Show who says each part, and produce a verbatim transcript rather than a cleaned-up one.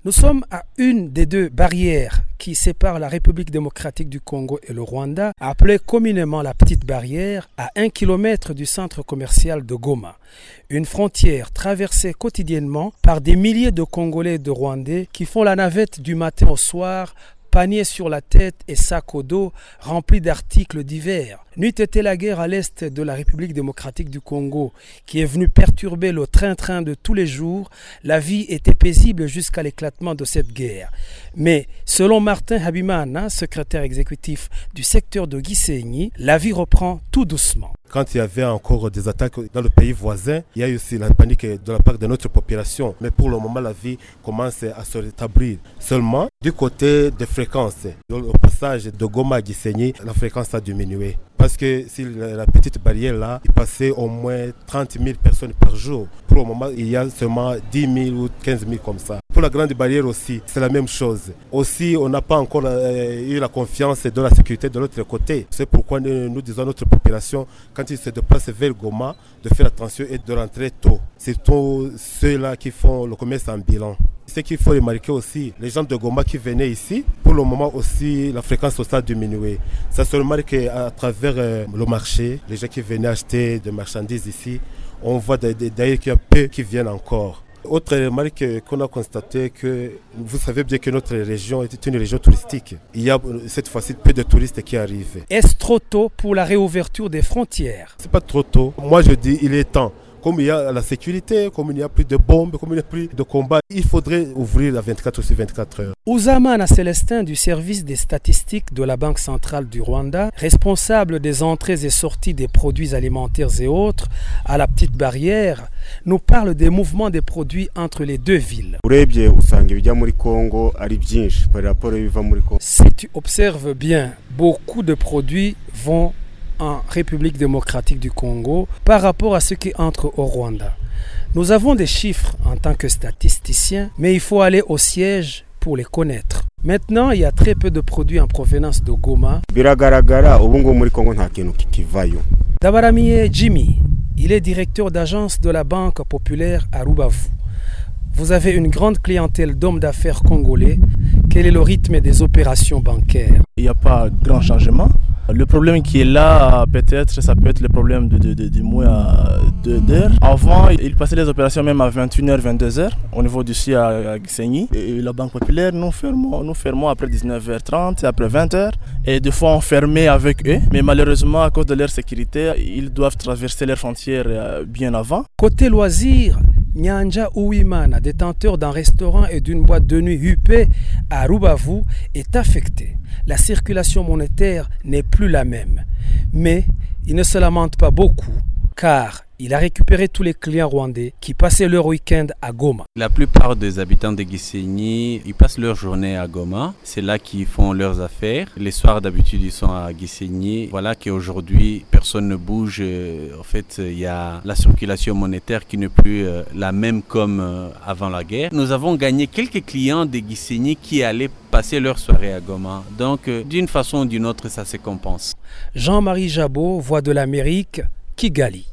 Speaker 1: Nous sommes à une des deux barrières qui séparent la République démocratique du Congo et le Rwanda, appelée communément la Petite Barrière, à un kilomètre du centre commercial de Goma. Une frontière traversée quotidiennement par des milliers de Congolais et de Rwandais qui font la navette du matin au soir, panier sur la tête et sac au dos remplis d'articles divers. N'eût été la guerre à l'est de la République démocratique du Congo qui est venue perturber le train-train de tous les jours, la vie était paisible jusqu'à l'éclatement de cette guerre. Mais selon Martin Habimana, secrétaire exécutif du secteur de Gisenyi, la vie reprend tout doucement.
Speaker 2: Quand il y avait encore des attaques dans le pays voisin, il y a eu aussi la panique de la part de notre population. Mais pour le moment, la vie commence à se rétablir. Seulement, du côté des fréquences, au passage de Goma à Gisenyi, la fréquence a diminué. Parce que si la petite barrière là, il passait au moins trente mille personnes par jour. Pour le moment, il y a seulement dix mille ou quinze mille comme ça. Pour la grande barrière aussi, c'est la même chose. Aussi, on n'a pas encore euh, eu la confiance de la sécurité de l'autre côté. C'est pourquoi nous, nous disons à notre population, quand ils se déplacent vers Goma, de faire attention et de rentrer tôt. C'est tous ceux-là qui font le commerce en bilan. Ce qu'il faut remarquer aussi, les gens de Goma qui venaient ici, pour le moment aussi, la fréquence aussi a diminué. Ça se remarque à travers euh, le marché, les gens qui venaient acheter des marchandises ici, on voit d'ailleurs qu'il y a peu qui viennent encore. Autre remarque qu'on a constaté que vous savez bien que notre région est une région touristique. Il y a cette fois-ci peu de touristes qui arrivent.
Speaker 1: Est-ce trop tôt pour la réouverture des frontières?
Speaker 2: C'est pas trop tôt. Moi je dis il est temps. Comme il y a la sécurité, comme il n'y a plus de bombes, comme il n'y a plus de combats, il faudrait ouvrir la vingt-quatre sur vingt-quatre heures.
Speaker 1: Ouzamana Célestin du service des statistiques de la Banque centrale du Rwanda, responsable des entrées et sorties des produits alimentaires et autres à la Petite Barrière, nous parle des mouvements des produits entre les deux villes. Si tu observes bien, beaucoup de produits vont en République démocratique du Congo par rapport à ce qui entre au Rwanda. Nous avons des chiffres en tant que statisticiens, mais il faut aller au siège pour les connaître. Maintenant, il y a très peu de produits en provenance de Goma. Dabaramiye Jimmy, il est directeur d'agence de la Banque populaire à Rubavu. Vous avez une grande clientèle d'hommes d'affaires congolais. Quel est le rythme des opérations bancaires?
Speaker 3: Il n'y a pas de grand changement. Le problème qui est là, peut-être, ça peut être le problème de, de, de, de moins à deux heures. Avant, il passait les opérations même à vingt et une heures, vingt-deux heures, au niveau d'ici à Gisenyi. Et la Banque populaire, nous fermons, nous fermons après dix-neuf heures trente, après vingt heures. Et des fois, on fermait avec eux. Mais malheureusement, à cause de leur sécurité, ils doivent traverser leurs frontières bien avant.
Speaker 1: Côté loisirs, Nyanja Uwimana, détenteur d'un restaurant et d'une boîte de nuit huppée à Rubavu, est affecté. La circulation monétaire n'est plus la même. Mais il ne se lamente pas beaucoup, car il a récupéré tous les clients rwandais qui passaient leur week-end à Goma.
Speaker 4: La plupart des habitants de Gisenyi, ils passent leur journée à Goma. C'est là qu'ils font leurs affaires. Les soirs, d'habitude, ils sont à Gisenyi. Voilà qu'aujourd'hui, personne ne bouge. En fait, il y a la circulation monétaire qui n'est plus la même comme avant la guerre. Nous avons gagné quelques clients de Gisenyi qui allaient passer leur soirée à Goma. Donc, d'une façon ou d'une autre, ça se compense.
Speaker 1: Jean-Marie Jabot, Voix de l'Amérique, Kigali.